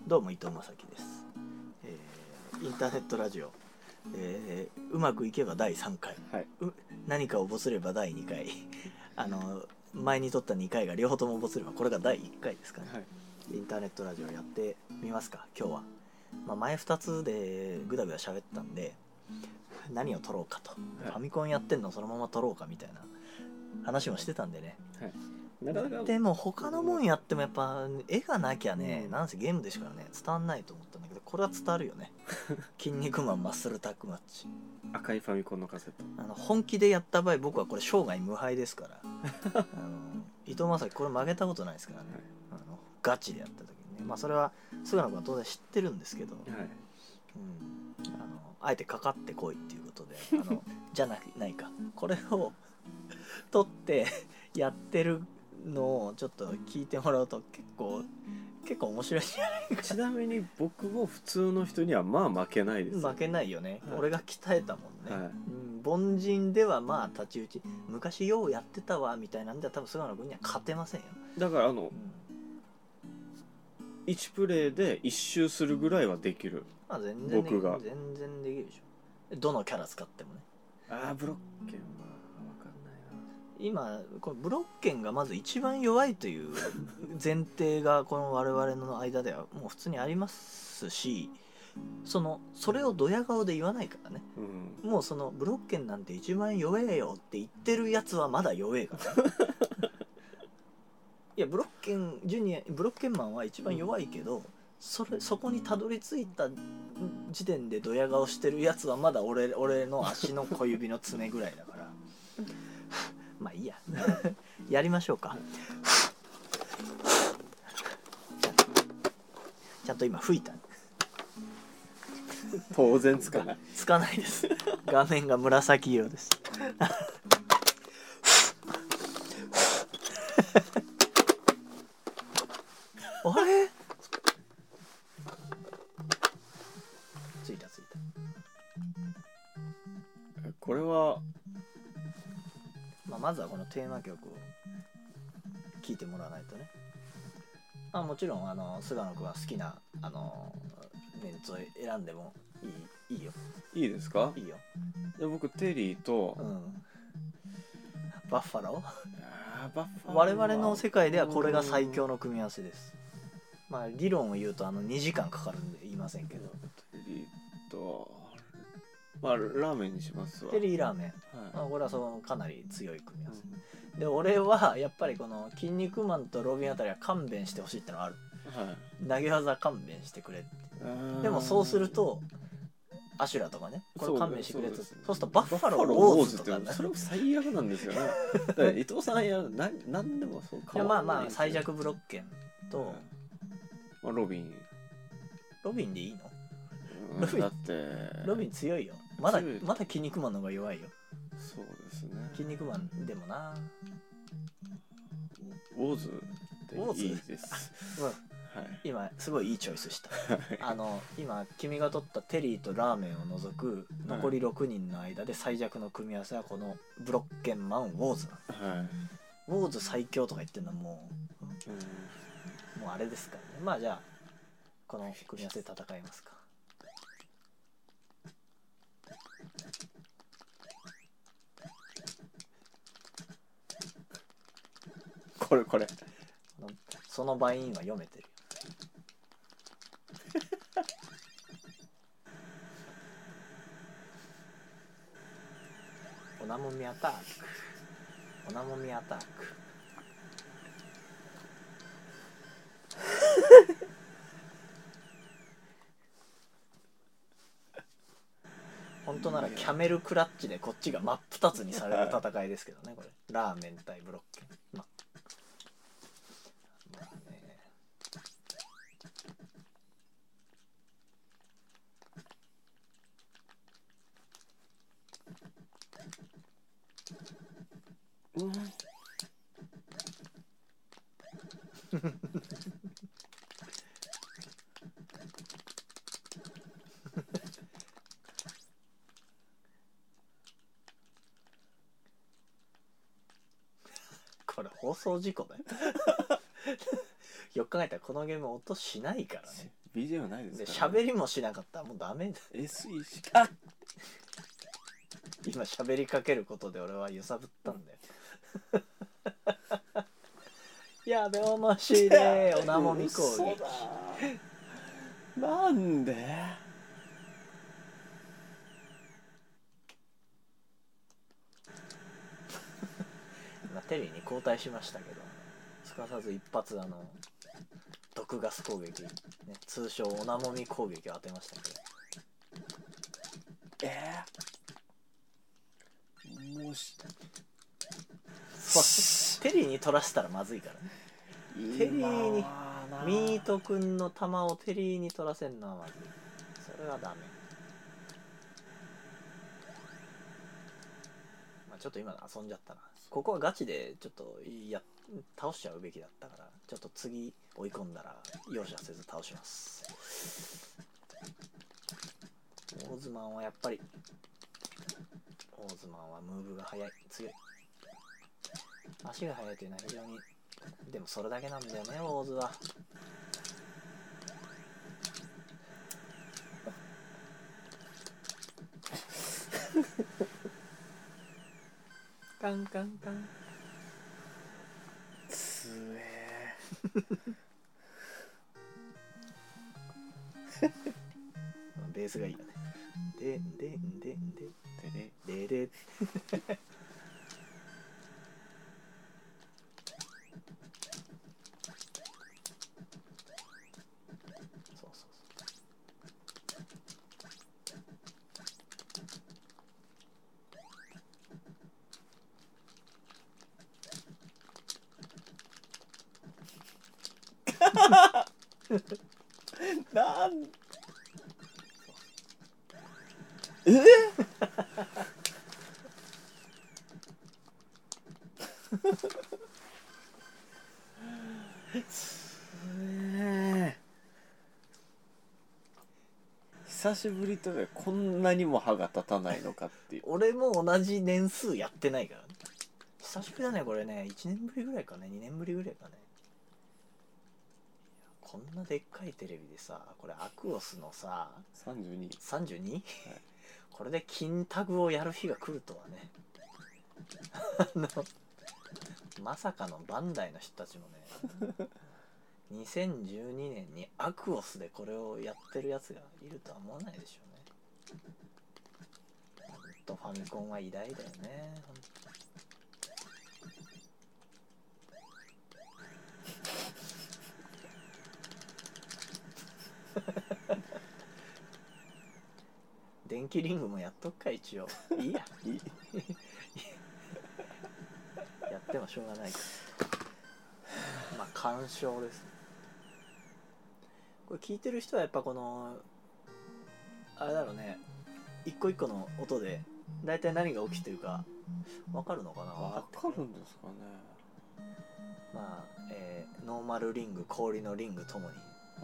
どうも伊藤正樹です、インターネットラジオ、うまくいけば第3回、 はい、 何かをボツれば第2回前に撮った2回が両方ともボツればこれが第1回ですかね、はい、インターネットラジオやってみますか今日は。前2つでグダグダ喋ったんで何を撮ろうかと、はい、ファミコンやってんのそのまま撮ろうかみたいな話もしてたんでね、はい、なかなかでも他のもんやってもやっぱ絵がなきゃね、なんせゲームですからね伝わんないと思ったんだけど、これは伝わるよね筋肉マンマッスルタッグマッチ、 赤いファミコンのカセット、 本気でやった場合僕はこれ生涯無敗ですから伊藤正樹これ曲げたことないですからね、はい、ガチでやった時にね、それは菅野君は当然知ってるんですけど、はい、あえてかかってこいっていうことでじゃないかこれを撮ってやってるのをちょっと聞いてもらうと結構面白いんじゃないか。 ちなみに僕も普通の人には負けないです、 負けないよね、はい、俺が鍛えたもんね、はい、凡人では太刀打ち昔ようやってたわみたいなんでは多分菅野君には勝てませんよ。 だから1プレイで1周するぐらいはできる、 全然僕が全然できるでしょ、どのキャラ使ってもね。 ブロッケンは分かんないな。 今このブロッケンがまず一番弱いという前提がこの我々の間ではもう普通にありますし、それをドヤ顔で言わないからね、もうそのブロッケンなんて一番弱えよって言ってるやつはまだ弱えからいやブロッケンマンは一番弱いけど、そこにたどり着いた時点でドヤ顔してるやつはまだ俺の足の小指の爪ぐらいだからまあいいややりましょうかちゃんと今吹いた。 当然つかないです画面が紫色ですあれついたこれはまずはこのテーマ曲を聴いてもらわないとね。もちろん菅野君は好きなメンツを選んでもいいよ。 いいですか？ いいよ。 で僕テリーと、 バッファロー我々の世界ではこれが最強の組み合わせです。理論を言うと2時間かかるんで言いませんけど、 テリーとラーメンにしますわ。 テリーラーメン、これはかなり強い組み合わせ、で俺はやっぱりこの筋肉マンとロビンあたりは勘弁してほしいってのがある、投げ技勘弁してくれって。でもそうするとアシュラとかね、これ勘弁してくれって、そうするとバッファローウォーズとかね、 それも最悪なんですよね伊藤さん何でもそう変わらない。 最弱ブロッケンと、 ロビンでいいの？ だってロビン強いよ。まだ筋肉マンの方が弱いよ。 そうですね。 筋肉マンでもな。 ウォーズでいいです。 今すごいいいチョイスした今君が取ったテリーとラーメンを除く残り6人の間で最弱の組み合わせはこのブロッケンマンウォーズなの、ウォーズ最強とか言ってるのはもうあれですからね。じゃあこの組み合わせで戦いますか。これそのバインは読めてるよオナモミアタック本当ならキャメルクラッチでこっちが真っ二つにされる戦いですけどねこれラーメン対ブロッケン。これ放送事故だよよく考えたらこのゲーム音しないからね。 BGM ないですでから、 喋りもしなかったらもうダメだ。 SE しあ今喋りかけることで俺は揺さぶったんだよやべ面白いおなもみ攻嘘撃。 だなんでまあテリーに交代しましたけど、すかさず一発毒ガス攻撃、ね、通称おなもみ攻撃を当てましたけど、 もしそうテリーに取らせたらまずいからね。テリーにミートくんの球をテリーに取らせんのはまずい。それはダメ。まあちょっと今遊んじゃったな。ここはガチでちょっと倒しちゃうべきだったから、ちょっと次追い込んだら容赦せず倒します。オーズマンはやっぱりオーズマンはムーブが速い、強い、足が速いというのは非常に、でもそれだけなんだよねオーズは。カンカンカンつえベースがいいよね。ででででででそうそうなん久しぶりとねこんなにも歯が立たないのかっていう。 俺も同じ年数やってないからね。久しぶりだねこれね。1年ぶりぐらいかね、2年ぶりぐらいかね。こんなでっかいテレビでさ、これアクオスのさ 32？ はい、 これで金タグをやる日が来るとはねまさかのバンダイの人たちもね2012年にアクオスでこれをやってるやつがいるとは思わないでしょうね。ほんとファミコンは偉大だよね。電気リングもやっとくか一応。いいやいいやってもしょうがないからまあ鑑賞です。これ聞いてる人はやっぱこのあれだろうね、一個一個の音で大体何が起きてるか分かるのかな。 わかるんですかね。 まあ、ノーマルリング、氷のリングともに、 はい、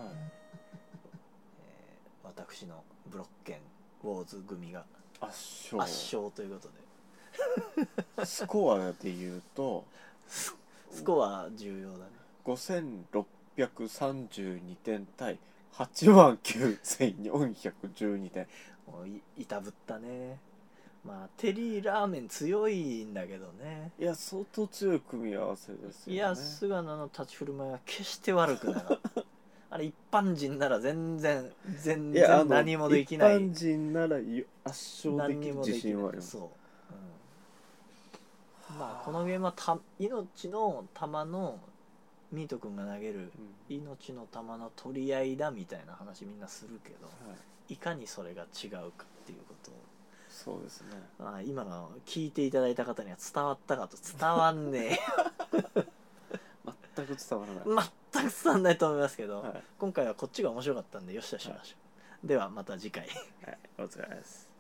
私のブロッケンウォーズ組が圧勝ということでスコアで言うとスコア重要だね。 5632点対89412点。 もういたぶったね。まあテリーラーメン強いんだけどね。 いや相当強い組み合わせですよね。 いや菅野の立ち振る舞いは決して悪くなかったあれ一般人なら全然何もできない。 一般人なら圧勝できる自信はあります。 そう、うん、まあこのゲームは命の球のミート君が投げる命の球の取り合いだみたいな話みんなするけど、はい、いかにそれが違うかっていうことを、 そうですね、 まあ、今の聞いていただいた方には伝わったかと。伝わんねえ全く伝わらない。 全く伝わんないと思いますけど、 はい、 今回はこっちが面白かったんでよしとしましょう、はい、ではまた次回はい、お疲れ様です。